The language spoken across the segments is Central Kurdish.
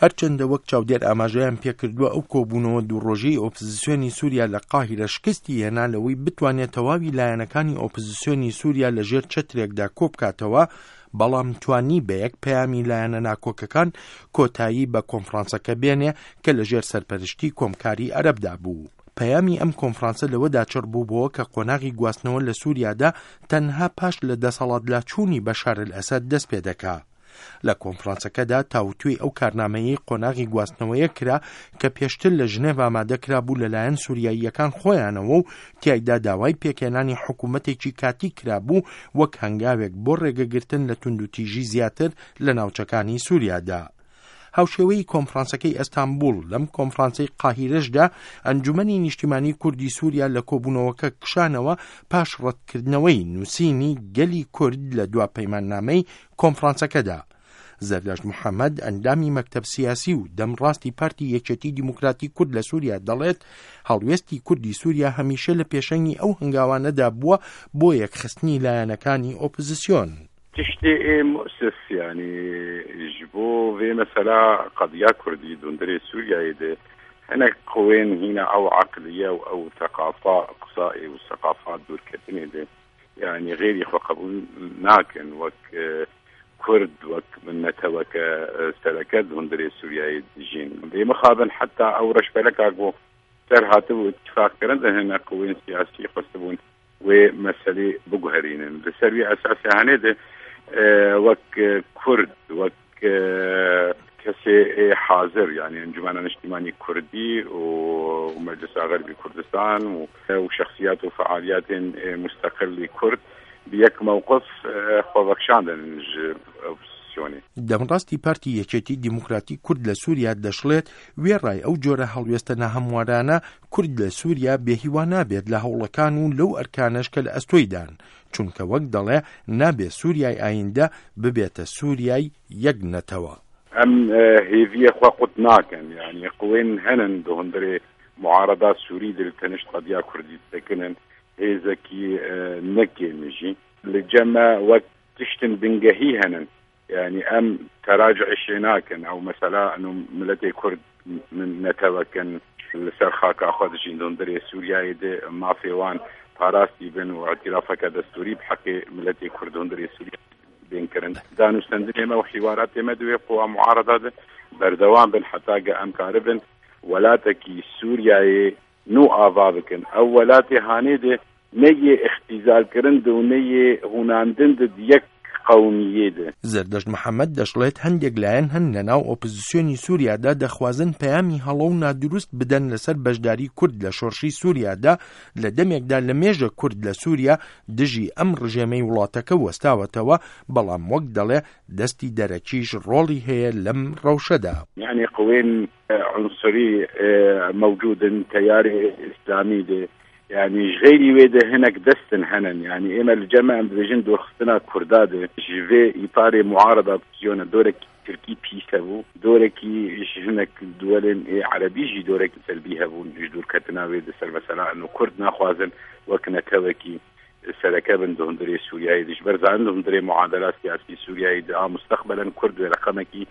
هەرچەندە وەک چاودێر ئاماژەیان پێکردووە ئەو کۆبوونەوە دووڕۆژەی ئۆپۆزیسیۆنی سووریا لە قاهیرە شکستی هێنا لەوەی بتوانێت تەواوی لایەنەکانی ئۆپۆزیسیۆنی سووریا لەژێر چەترێکدا کۆبکاتەوە، بەڵام توانی بە یەک پەیامی لایەنە ناکۆکەکان کۆتایی بە کۆنفرانسەکە بێنێ کە لەژێر سەرپەرشتی کۆمکاری عەرەبدا بوو. پەیامی ئەم کۆنفرانسە لەوەدا چڕ بووبەوە کە قۆناغی گواستنەوە لە سووریادا تەنها پاش لە دەسەڵاتلاچوونی بەشار ئەسەد دەست پێ دەکا. لە کۆنفرانسەکەدا تاوتوی ئەو کارنامەیەی قۆناغی گواستنەوەیە کرا کە پێشتر لە ژنێڤ ئامادەکرا بوو لەلایەن سووریاییەکان خۆیانەوە و تیایدا داوای پێکهێنانی حکوومەتێکی کاتی کرابوو وەک هەنگاوێک بۆ ڕێگەگرتن لە توندوتیژی زیاتر لە ناوچەکانی سووریادا. هاوشێوەی کۆنفرانسەکەی ئەستانبول لەم کۆنفرانسەی قاهیرەشدا ئەنجومەنی نیشتیمانی کوردی سووریا لە کۆبوونەوەکە کشانەوە پاش ڕەتکردنەوەی نووسینی گەلی کورد لە دوا پەیماننامەی کۆنفرانسەکەدا. زەردەشت محەممەد ئەندامی مەکتەب سیاسی و دەمڕاستی پارتی یەکێتی دیموکراتی کورد لە سووریا دەڵێت هەڵوێستی کوردی سووریا هەمیشە لە پێشەنگی ئەو هەنگاوانەدا بووە بۆ یەکخستنی لایەنەکانی ئۆپۆزیسیۆن. تشتي مؤسف يعني جبو في مثلا قضية كردي دندري سوريا يدي هنا قوين هنا أو عقلية أو ثقافة إقصائية والثقافات دور كتني دي يعني غير يخوقبون ناكن وك كرد وك من نتوك سلكات دندري سوريا يجين دي مخابن حتى أو رش بلك أقو ترهاتو اتفاق كرند هنا قوين سياسي قصبون ومسألة بجهرين بسبب أساسي هنده وك كرد وك كسي حاضر يعني انجمن اجتماعي كردي ومجلس غربي كردستان وشخصيات وفعاليات مستقلة كرد بيك موقف خوفكشاندن دەمڕاستی پارتی یەکێتی دیموکراتی کورد لە سووریا دەشڵێت وێڕای ئەو جۆرە هەڵوێستە ناهەموارانە کورد لە سووریا بێهیوا نابێت لە هەوڵەکان و لەو ئەرکانەش کە لە ئەستۆیدان، چونکە وەک دەڵێ نابێت سووریای ئایندە ببێتە سووریای یەک نەتەوە. ئەم هێڤیە خوا قوت ناکەن يعني قوێن هەنن دۆهندرێ معارضات سووری دلتەنشت قەدیا کوردی دەکەنن هێزەکی نەکێنژی لە جەمە وەک تشتن بنگەهی هەنن يعني أم تراجع الشيناكن أو مثلا أنه ملتي كرد من نتوكن لسرخاك أخذ جندون دري سوريا يدي ما في وان باراستي بن واعترافك دستوري بحق ملتي كردون دري سوريا بين كرن دانو سندنيما وحوارات مدوي قوى معارضة بردوان بن حتى أم كاربن ولاتكي سوريا نو آفابكن أو ولاتي هانيدي نية اختزال كرند ونية هناندند ديك زەردەشت محەممەد دەشڵێت هەندێک لایەن هەن لە ناو ئۆپۆزیسیۆنی سووریادا دەخوازن پەیامی هەڵە و نادروست بدەن لەسەر بەشداری کورد لە شۆڕشی سووریادا لە دەمێکدا لە مێژە کورد لە سووریا دژی ئەم ڕژێمەی وڵاتەکە وەستاوەتەوە، بەڵام وەک دەڵێ دەستی دەرەکیش ڕۆڵی هەیە لەم ڕەوشەدا. يعني قوين عنصري موجود تيار إسلامي دي يعني غيري ويده هناك دستن هنن يعني إما الجماعة بجن دور خصنا كرداد جيفي إطار معارضة بسيونة دورك تركي بيسابو دورك هناك دول عربي جي دورك سلبي هبو دور كتنا ويده سر مثلا إنه كرد ناخوازن وكنا توكي سلكة بندهم دري سوريا يدش برز عندهم دري معادلات سياسية سوريا يده مستقبلا كرد ورقمكي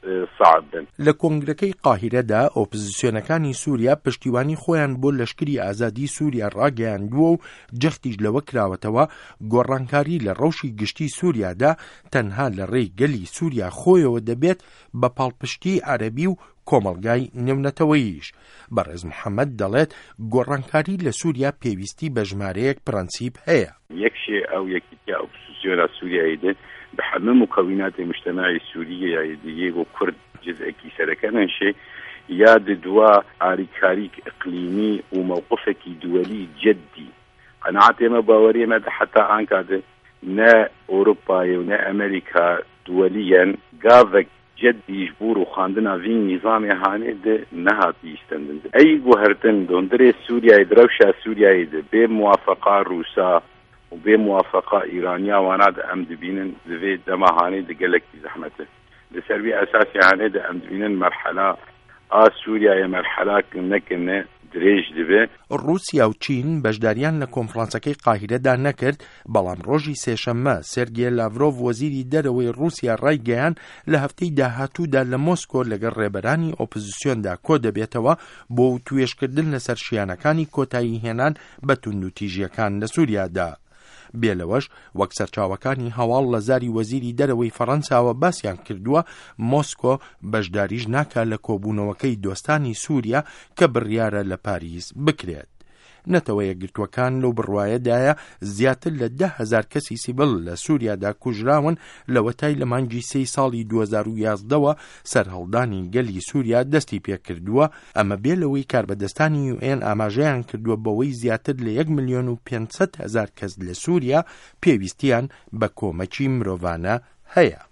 لە کۆنگرەکەی قاهیرەدا ئۆپۆزیسیۆنەکانی سووریا پشتیوانی خۆیان بۆ لەشکری ئازادی سووریا ڕاگەیاندووە و جەختیش لەوە کراوەتەوە گۆڕانکاری لە ڕەوشی گشتی سووریادا تەنها لە ڕێی گەلی سووریا خۆیەوە دەبێت بە پاڵپشتی عەرەبی و کۆمەڵگای نێونەتەوەییش. بەڕێز محەممەد دەڵێت گۆڕانکاری لە سووریا پێویستی بە ژمارەیەک پرەنسیپ هەیە. یەکشێ ئەو یەکیتیا ئۆپۆزیسیۆنە سووریاییدە بحمل مكونات المجتمع السوري يعني وكرد جزء كيسر كمان شيء ياد دوا عريكاريك إقليمي وموقفك دولي جدي قناعتي ما باوري ما حتى عنك نا أوروبا ونا أمريكا دوليا قافك جدي يجبور وخاندنا في نظام هاني نهات يستندن أي جوهرتن دندري سوريا يدروشا سوريا يد بموافقة روسا وبموافقة إيرانية وناد أم دبينن ذي دماهاني دقلك زحمته لسربي أساسي هاني أم دبينن مرحلة سوريا مرحلة كنكن درێژ دەبێ. رووسیا و چین بەشداریان لە کۆنفرانسەکەی قاهیرەدا نەکرد، بەڵام ڕۆژی سێشەممە سێرگێ لاڤرۆڤ وەزیری دەرەوەی رووسیا ڕایگەیان لە هەفتەی داهاتوودا لە مۆسکۆ لەگەڵ ڕێبەرانی ئۆپۆزیسیۆندا کۆ دەبێتەوە بۆ توێژکردن لەسەر شیانەکانی کۆتایی هێنان بە توندوتیژیەکان لە سووریادا. بێلەوەش وەک سەرچاوەکانی هەواڵ لە زاری وەزیری دەرەوەی فەڕەنساوە باسییان کردووە، مۆسکۆ بەشداریش ناکات لە کۆبوونەوەکەی دۆستانی سووریا کە بڕیارە لە پاریس بکرێت. نەتەوە یەکگرتووەکان لەو بڕوایەدایە زیاتر لە 10,000 کەسی سیڤڵ لە سووریادا کوژراون لە وەتای لە مانگی 3 ساڵی 2011ەوە سەرهەڵدانی گەلی سووریا دەستی پێکردووە. ئەمە بێلەوەی کاربەدەستانی UN ئاماژەیان کردووە بەوەی زیاتر لە 1,500,000 کەس لە سووریا پێویستیان بە کۆمەکی مرۆڤانە هەیە.